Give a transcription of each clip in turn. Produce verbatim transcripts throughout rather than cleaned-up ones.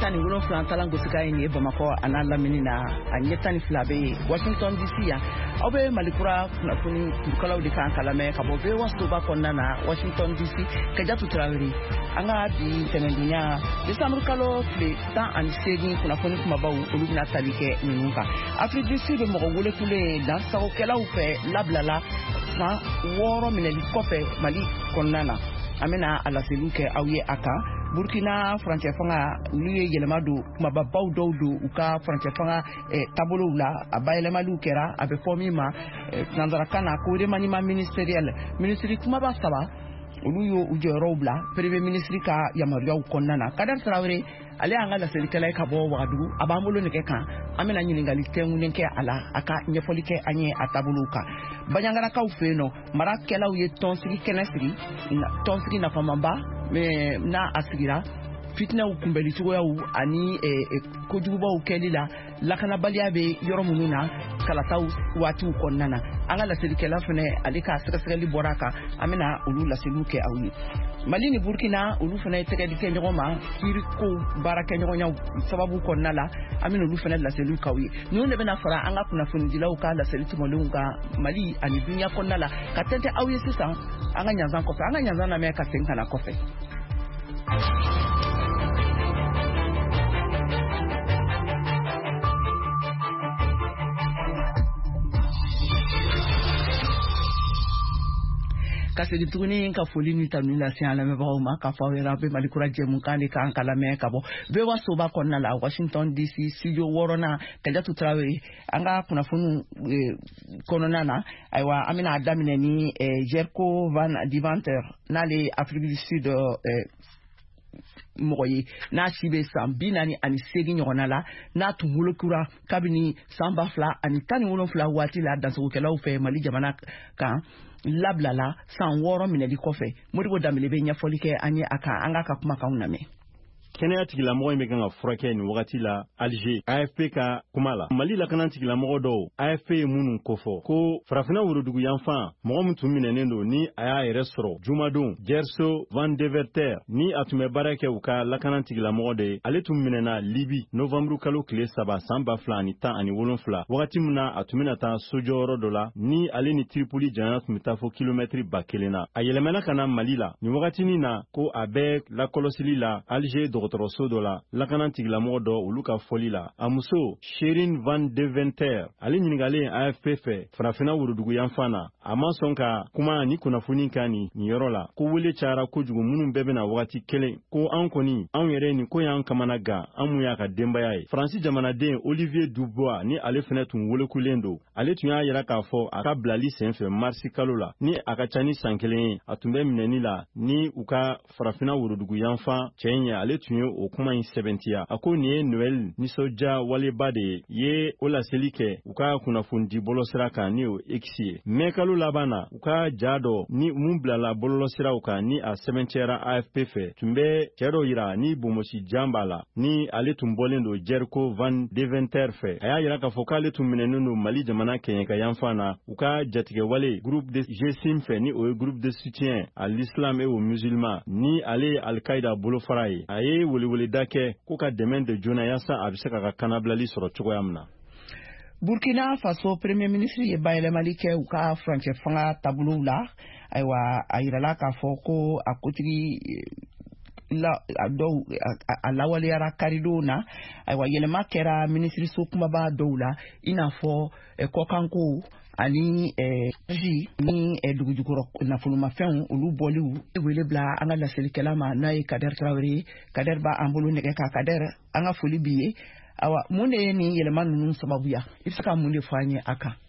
tan ni wolonfila talan gosika ye Bamako ana lamini na a ɲɛ tan ni fila be Washington D C ya aw be malikura kunnafoni kurukalaw de kan kalame ka bɔ V O A soba kɔnɔna na Washington D C Kajatu Traoré an ka bi tɛnɛndonya Décembre kalo tile tan ani seegin kunnafoni kumabaw olu bɛna tali kɛ ninnu kan Afrique du Sud mɔgɔ welekulen dansagokɛlaw fɛ labilala san wɔɔrɔ minɛli kɔfɛ Mali kɔnɔna na an bɛna a laseliw kɛ aw ye a kan Burkina furancɛ fanga n'u ye yɛlɛma don kumababaw dɔw don u ka furancɛ fanga taabolow la a bayɛlɛmaliw kɛra a bɛ fɔ min ma nanzarakan na ko remaniement ministériel ministre kumaba saba olu y'o u jɔyɔrɔw bila premier ministre ka yamaruyaw kɔnɔna na Kader Traoré ale y'an ka laselikɛla ye ka bɔ Wagadugu a b'an bolo nɛgɛ kan an bɛna ɲininkali tɛngulen kɛ a la a ka ɲɛfɔli kɛ an ye a taabolow kan Baɲangarakaw fɛ yen nɔ marakɛlaw ye tɔnsigi kɛnɛ sigi tɔnsigi nafamanba n'a a sigira fitinɛw kunbɛli cogoyaw ani kojugubaw kɛli la lakanabaliya bɛ yɔrɔ minnu na kalataw waatiw kɔnɔna na an ka laselikɛla fana ale ka sɛgɛsɛgɛli bɔra a kan an bɛna olu laseliw kɛ aw ye Mali ni Burkina olu fana ye tɛgɛdi kɛ ɲɔgɔn ma kiiriko baara kɛ ɲɔgɔnyaw sababu kɔnɔna la an bɛna olu fana laseliw k'aw ye ninnu de bɛna fara an ka kunnafonidilaw ka laseli tɛmɛlenw kan Mali ani dunya kɔnɔna la ka tɛntɛn aw ye sisan an ka ɲanzan kɔfɛ an ka ɲanzan lamɛn ka segin ka na kɔfɛ. Ka segin tuguni ka foli ni tanu lase an lamɛnbagaw ma k'a fɔ aw yɛrɛ bɛ malikura jɛmukan de kan ka lamɛn ka bɔ V O A soba kɔnɔna la Washington D C studio wɔɔrɔnan Kajatu Traoré an ka kunnafoniw kɔnɔna na ayiwa an bɛna daminɛ ni Jerko Van Divanter n'ale Afrique du Sud mɔgɔ ye n'a si bɛ san bi naani ani seegin ɲɔgɔnna la n'a tun wolokura kabini san ba fila ani tan ni wolonfila waati la dansogokɛlaw fɛ Mali jamana kan labilala san wɔɔrɔ minɛli kɔfɛ Modibo Dambele bɛ ɲɛfɔli kɛ an ye a kan an ka ka kumakanw lamɛn. Kɛnɛya tigilamɔgɔ in bɛ kan ka furakɛ nin wagati la Alger A F P ka kuma la Mali lakana tigilamɔgɔ dɔw A F P ye minnu kofɔ ko farafina worodugu yanfan mɔgɔ min tun minɛnen don ni a y'a yɛrɛ sɔrɔ jumadon Gerso Van Deverter ni a tun bɛ baara kɛ u ka lakana tigilamɔgɔ de ye ale tun minɛna Libi novembre kalo tile saba san ba fila ani tan ani wolonfila wagati min na a tun bɛna taa sojɔyɔrɔ dɔ la ni ale ni Tripoli janya tun bɛ taa fɔ kilomɛtiri ba kelen na a yɛlɛmana ka na Mali la nin wagatinin na ko a bɛ lakɔlɔsili la Alger dɔgɔtɔrɔso dɔ la lakana tigilamɔgɔ dɔ olu ka fɔli la a muso Sherin Van Deventer ale ɲininkalen A F P fɛ farafina worodugu yanfan na a ma sɔn ka kuma ni kunnafoni kan nin yɔrɔ la ko wele cayara kojugu minnu bɛɛ bɛna wagati kelen ko an kɔni anw yɛrɛ nin ko y'an kamana gan an mun y'a ka denbaya ye Faransi jamanaden Olivier Dubois ni ale fɛnɛ tun welekulen don ale tun y'a yira k'a fɔ a ka bilali senfɛ marisi kalo la ni a ka ca ni san kelen ye a tun bɛ minɛni la ni u ka farafina worodugu yanfan cɛ ye ale tun ye o kuma in sɛbɛntiya a ko nin ye Noël nisɔndiya waleba de ye o laseli kɛ u ka kunnafoni bɔlɔsira kan ni o X ye mɛ kalo laban na u ka ja dɔ ni mun bilala bɔlɔsiraw kan ni a sɛbɛntiyara A F P fɛ tun bɛ cɛ dɔ yira ni bomosi jan b'a la ni ale tun bɔlen don Jerko Van Deventer fɛ a y'a yira k'a fɔ k'ale tun minɛnen don Mali jamana kɛɲɛka yanfan na u ka jatigɛwale groupe de G S I M fɛ ni o ye groupe de soutien à l'islam et aux musulmans ni ale ye Al-Qaïda bolofara ye a ye weleweleda kɛ ko ka dɛmɛ de joona yaasa a bɛ se ka ka kanabilali sɔrɔ cogoya min na. Burkina Faso premier ministre ye bayɛlɛmali kɛ u ka furancɛ fanga taabolow la ayiwa a yirala k'a fɔ ko a kotigi la a dɔw a lawaleyara karidenw na ayiwa yɛlɛma kɛra minisiriso kumaba dɔw la i n'a fɔ kɔkanko ani ji ni dugujukɔrɔ nafolomafɛnw olu bɔliw wele bila an ka laselikɛla ma n'a ye Kader Traoré Kader b'a an bolo nɛgɛ kan Kader an ka foli b'i ye awa mun de ye nin yɛlɛma ninnu sababuya i bɛ se ka mun de fɔ an ye a kan.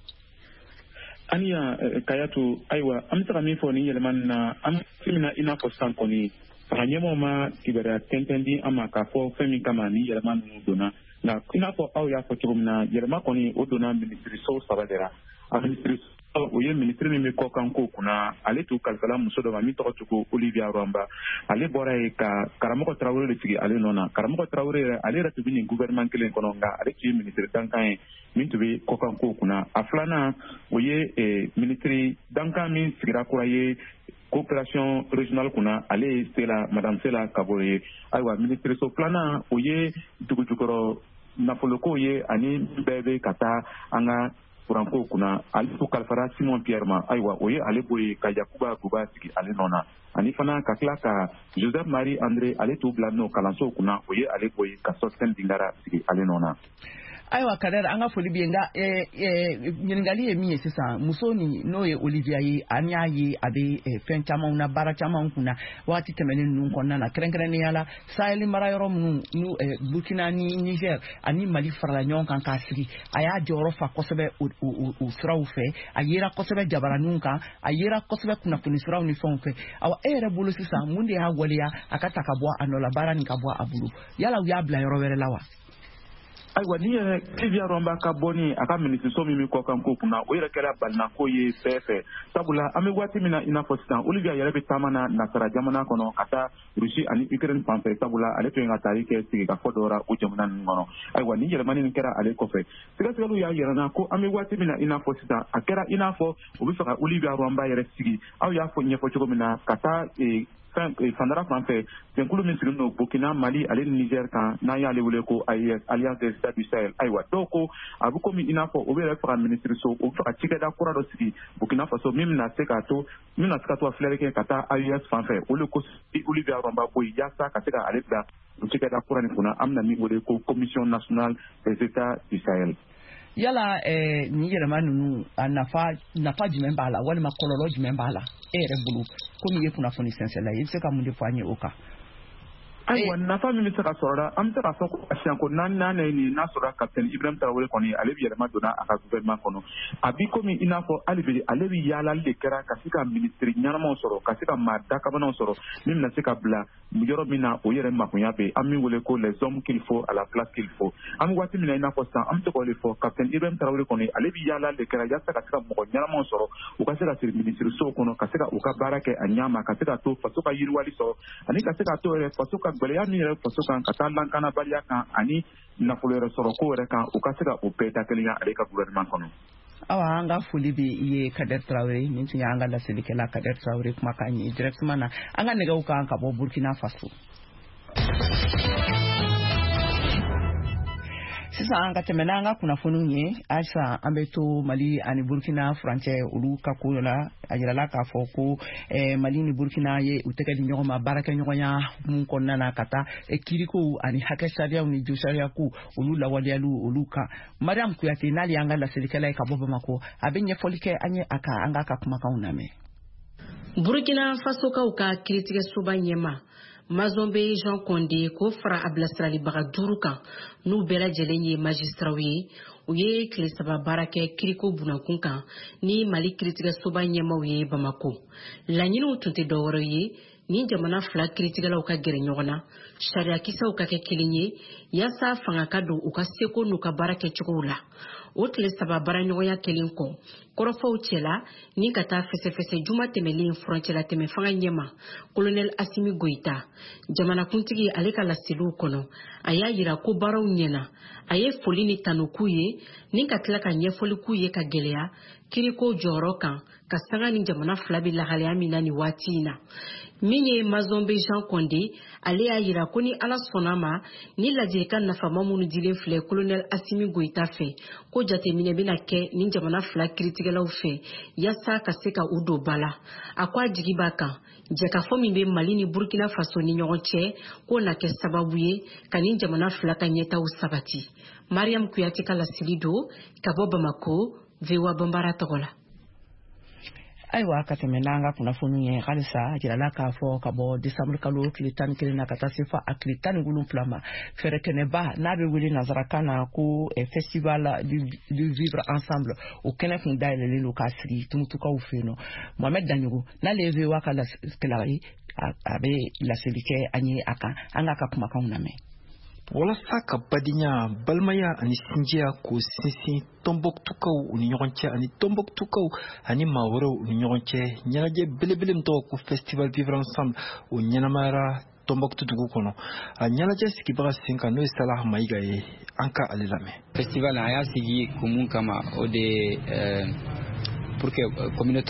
Aniya Kayatu ayiwa an bɛ se ka min fɔ nin yɛlɛma ninnu na an bɛ na i n'a fɔ sisan kɔni fanga ɲɛmɔgɔw ma kibaruya tɛntɛn di an ma k'a fɔ fɛn min kama nin yɛlɛma ninnu donna nka i n'a fɔ aw y'a fɔ cogo min na yɛlɛma kɔni o donna minisiriso saba de la a minisiriso o ye minisiri min bɛ kɔkanko kunna ale t'u kalifala muso dɔ ma min tɔgɔ cogo Olivia Rwamba ale bɔra yen ka karamɔgɔ Traoré de sigi ale nɔ na karamɔgɔ Traoré yɛrɛ ale yɛrɛ tun bɛ nin gouvernement kelen kɔnɔ nka ale tun ye minisiri dankan ye min tun bɛ kɔkanko kunna a filanan o ye minisiri dankan min sigira kura ye coopération régionale kuna ale sela madame Sela Kaboye aywa ministre so plana oye dugujukoro nafoloko ye ani bebe kata anga Franco kuna alifu kalfara Simon Pierre ma aywa oye ale boye ka Yakuba Guba sigi ale nona ani fana ka kila ka Joseph Marie André ale to blano kalanso kuna oye ale boye ka Sosten Dingara sigi ale nona aywa kadera anga foli bienga eh eh nyengali e mi sisa musoni noye Olivia yi anya yi abe fen chama una bara chama kuna wati temene nun konna na krenkrene yala Sahel mara yoro mu nu Burkina ni Niger ani Mali farla nyon kan kasiri aya joro fa kosebe u sraw fe ayira kosebe jabara nun kan ayira kosebe kuna kuni sraw ni fon fe awa ere bulu sisa munde ha golia akata kabwa anola bara ni kabwa abulu yala u ya bla yoro were lawa aywa ni yɛrɛ Clivia Romba ka bɔ ni a ka ministre min kɔ kan ko kunna o yɛrɛ kɛra balinako ye bɛɛ fɛ sabula an bɛ waati min na i n'a fɔ sisan Olivia yɛrɛ bɛ taama na nasara jamana kɔnɔ ka taa Rusi ani Ukraine fan fɛ sabula ale tun ye ka taali kɛ sigikafɔ dɔ la o jamana ninnu kɔnɔ aywa ni yɛlɛmani nin kɛra ale kɔfɛ sɛgɛsɛgɛliw y'a yɛrɛ na ko an bɛ waati min na i n'a fɔ sisan a kɛra i n'a fɔ o bɛ fɛ ka Olivia Romba yɛrɛ sigi aw y'a fɔ ɲɛfɔ cogo min na ka taa fandara fan fɛ jɛnkulu min sigilen don Burkina Mali ale ni Niger kan n'an y'ale wele ko Alliance des États du Sahel aywa dɔw ko a bɛ komi i n'a fɔ o bɛ yɛrɛ fɛ ka ministre so o bɛ fɛ ka cikɛda kura dɔ sigi Burkina Faso min bɛna se ka to min bɛna se ka to a filɛli kɛ ka taa A E S fan fɛ o de ko Olivia Romba boyi yaasa ka se ka ale bila o cikɛda kura nin kunna an bɛna min wele ko Commission nationale des États du Sahel yala eh ni yɛlɛma ninnu a nafa nafa jumɛn b'a la walima kɔlɔlɔ jumɛn b'a la e yɛrɛ bolo komi ye kunnafoni sɛnsɛnla i bɛ se ka mun de fɔ an ye o kan aywa nafa min bɛ se ka sɔrɔ la an bɛ se ka fɔ ko asiyanko naani naani ye nin n'a sɔrɔ kapitɛni Ibrahim Traoré kɔni ale bɛ yɛlɛma donna a ka gouvernement kɔnɔ a bi komi i n'a fɔ hali bi ale bɛ yaalali de kɛra ka se ka ministre ɲɛnamaw sɔrɔ ka se ka maa dakabananw sɔrɔ min bɛna se ka bila yɔrɔ min na o yɛrɛ magonya bɛ an min wele ko les hommes qu'il faut à la place qu'il faut an bɛ waati min na i n'a fɔ sisan an bɛ se k'o de fɔ kapitɛni Ibrahim Traoré kɔni ale bɛ yaalali de kɛra yaasa ka se ka mɔgɔ ɲɛnamaw sɔrɔ u ka se ka siri ministre sow kɔnɔ ka se ka u ka baara kɛ a ɲɛ ma ka se ka to faso ka yiriwali sɔrɔ ani ka se ka to yɛrɛ faso ka gwɛlɛya min yɛrɛ faso kan ka taa lankanabaliya kan ani nafolo yɛrɛ sɔrɔ ko yɛrɛ kan u ka se ka o bɛɛ da kelen ale ka gouvernement kɔnɔ awa an ka foli bɛ i ye Kader Traoré nin tun y'an ka laselikɛla Kader Traoré kumakan ye directement na an ka nɛgɛw kan ka bɔ Burkina Faso sisan an ka tɛmɛ n'an ka kunnafoniw ye halisa an bɛ to Mali ani Burkina furancɛ olu ka ko la a yirala k'a fɔ ko Mali ni Burkina ye u tɛgɛ di ɲɔgɔn ma baarakɛɲɔgɔnya mun kɔnɔna na ka taa kiirikow ani hakɛ sariyaw ni jo sariyakow olu lawaleyaliw olu kan Mariam Kuyate n'ale y'an ka laselikɛla ye ka bɔ Bamako a bɛ ɲɛfɔli kɛ an ye a kan an k'a ka kumakanw lamɛn. Burkina Fasokaw ka kiiritigɛsoba ɲɛma Mazombe Jean Condé ko fara a bilasiralibaga duuru kan n'u bɛɛ lajɛlen ye magistraw ye u ye tile saba baara kɛ kiriko bunankun kan ni Mali kiiritigɛsoba ɲɛmaw ye Bamako. Laɲiniw tun tɛ dɔwɛrɛ ye ni jamana fila kiiritigɛlaw ka gɛrɛ ɲɔgɔn na sariyakisɛw ka kɛ kelen ye yaasa fanga ka don u ka seko n'u ka baara kɛcogow la. O tile saba baaraɲɔgɔnya kelen kɔ kɔrɔfɔw cɛla ni ka taa fɛsɛfɛsɛ juma tɛmɛlen furancɛla tɛmɛ fanga ɲɛma Colonel Assimi Goïta jamanakuntigi ale ka laseliw kɔnɔ a y'a yira ko baaraw ɲɛna a ye foli ni tanuku ye ni ka tila ka ɲɛfɔli k'u ye ka gɛlɛya kiriko jɔyɔrɔ kan ka sanga ni jamana fila bɛ lahalaya min na ni waati in na. Min ye Mazombe Jean Condé ale y'a yira ko ni ala sɔnna ma ni ladilikan nafama minnu dilen filɛ Colonel Assimi Goïta fɛ ko jateminɛ bɛna kɛ ni jamana fila kiiritigɛlaw fɛ yaasa ka se ka u don ba la. A ko a jigi b'a kan jɛkafɔ min bɛ Mali ni Burkina Faso ni ɲɔgɔn cɛ k'o na kɛ sababu ye ka ni jamana fila ka ɲɛtaw sabati. Mariam Kuyate ka laseli don ka bɔ Bamako V O A Bambara tɔgɔ la. Aywa ka tɛmɛ n'an ka kunnafoni ye halisa a jirala k'a fɔ ka bɔ décembre kalo tile tan ni kelen na ka taa se fo a tile tan ni wolonwula ma fɛɛrɛ kɛnɛba n'a bɛ wele nanzarakan na ko festival du vivre ensemble o kɛnɛ kun dayɛlɛlen don k'a sigi tumutukaw fɛ yen nɔ Mohamed Danyogo n'ale ye V O A ka laselikɛla ye a bɛ laseli kɛ an ye a kan an k'a ka kumakanw lamɛn. walasa ka badenya balimaya ani sinjiya ko sinsin Tombouctou u ni ɲɔgɔn cɛ ani Tombouctou ani maa wɛrɛw u ni ɲɔgɔn cɛ ɲɛnajɛ belebele min tɔgɔ ko festival vivre ensemble o ɲɛnamayara Tombouctou dugu kɔnɔ a ɲɛnajɛ sigibaga sen kan n'o ye Salah Mayiga ye an ka ale lamɛn. Festival a y'a sigi kun mun kama o de pour que communauté